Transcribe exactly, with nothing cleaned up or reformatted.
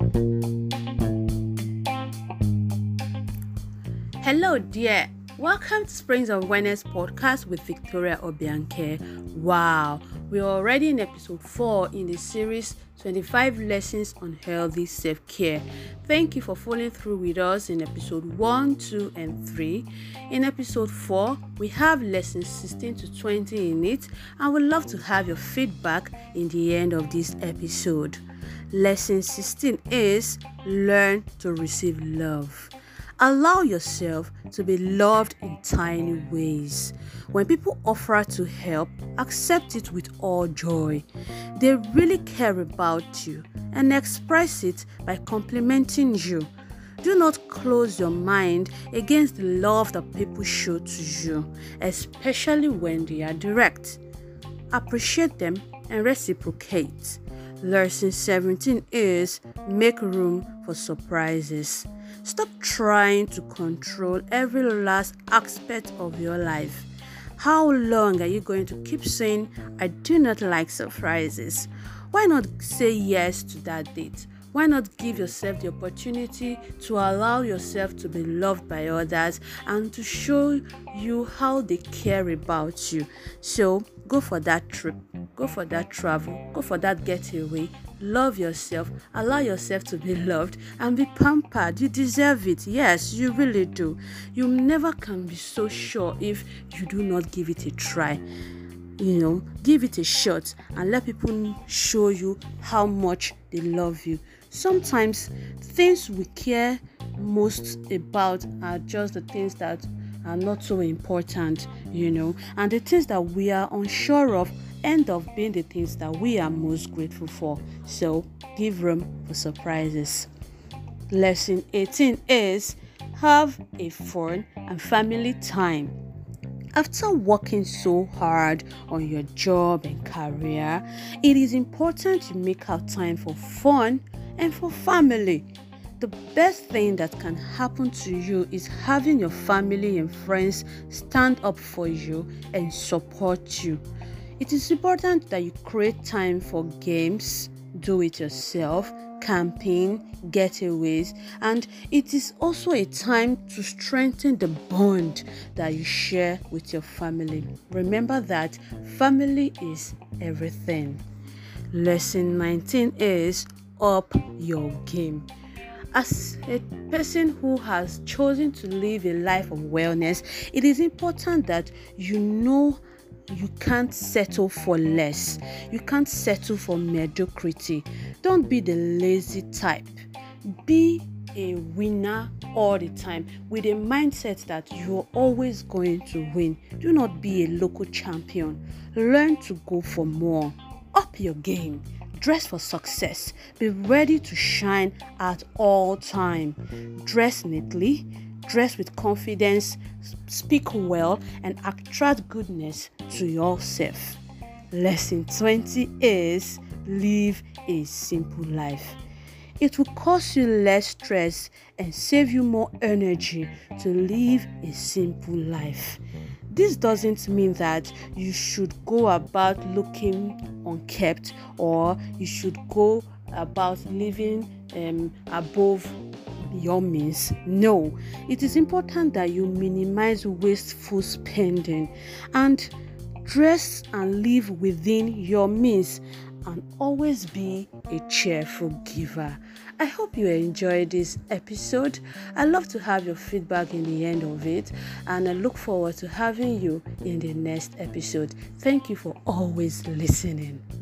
Hello, dear. Welcome to Springs of Awareness podcast with Victoria Obianke. Wow, we're already in episode four in the series twenty-five Lessons on Healthy Self-Care. Thank you for following through with us in episode one, two, and three. In episode four, we have lessons sixteen to twenty in it, and we'd love to have your feedback in the end of this episode. Lesson sixteen is learn to receive love. Allow yourself to be loved in tiny ways. When people offer to help, accept it with all joy. They really care about you and express it by complimenting you. Do not close your mind against the love that people show to you, especially when they are direct. Appreciate them and reciprocate. Lesson seventeen is make room for surprises. Stop trying to control every last aspect of your life. How long are you going to keep saying, I do not like surprises? Why not say yes to that date? Why not give yourself the opportunity to allow yourself to be loved by others and to show you how they care about you? So go for that trip, go for that travel, go for that getaway. Love yourself, allow yourself to be loved and be pampered. You deserve it. Yes, you really do. You never can be so sure if you do not give it a try. You know, give it a shot and let people show you how much they love you. Sometimes things we care most about are just the things that are not so important, you know, and the things that we are unsure of end up being the things that we are most grateful for. So give room for surprises. Lesson eighteen is have a fun and family time. After working so hard on your job and career, it is important to make out time for fun and for family. The best thing that can happen to you is having your family and friends stand up for you and support you. It is important that you create time for games, do it yourself, camping, getaways, and it is also a time to strengthen the bond that you share with your family. Remember that family is everything. Lesson nineteen is up your game. As a person who has chosen to live a life of wellness, it is important that you know you can't settle for less. You can't settle for mediocrity. Don't be the lazy type. Be a winner all the time with a mindset that you're always going to win. Do not be a local champion. Learn to go for more. Up your game. Dress for success. Be ready to shine at all time. Dress neatly. Dress with confidence, speak well, and attract goodness to yourself. Lesson twenty is live a simple life. It will cost you less stress and save you more energy to live a simple life. This doesn't mean that you should go about looking unkept or you should go about living um, above your means. No, it is important that you minimize wasteful spending and dress and live within your means and always be a cheerful giver. I hope you enjoyed this episode. I love to have your feedback in the end of it, and I look forward to having you in the next episode. Thank you for always listening.